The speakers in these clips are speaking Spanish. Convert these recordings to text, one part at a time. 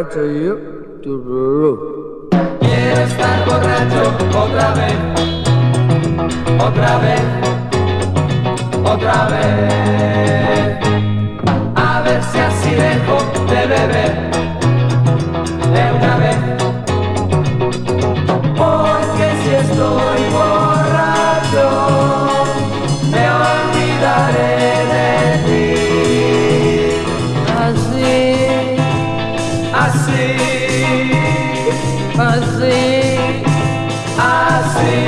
borracho yo, tururú. Quiero estar borracho otra vez, otra vez, otra vez. A ver si así dejo de beber de una vez. Porque si estoy borracho, me olvidaré de ti. Así, Así, así. así.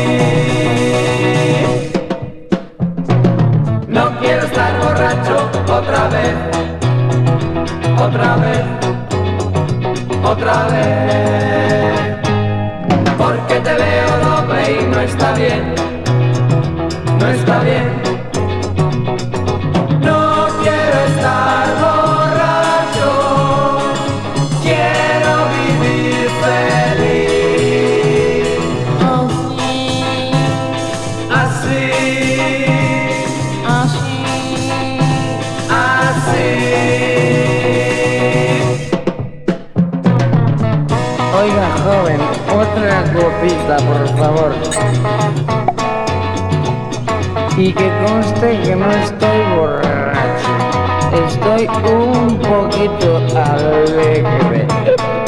No quiero estar borracho otra vez, otra vez, otra vez. Porque te veo doble y no está bien, no está bien. No quiero estar borracho, quiero vivir feliz. Así, Así, así. oiga, joven, otra copita, por favor. Y que conste que no estoy borracho, estoy un poquito alegre.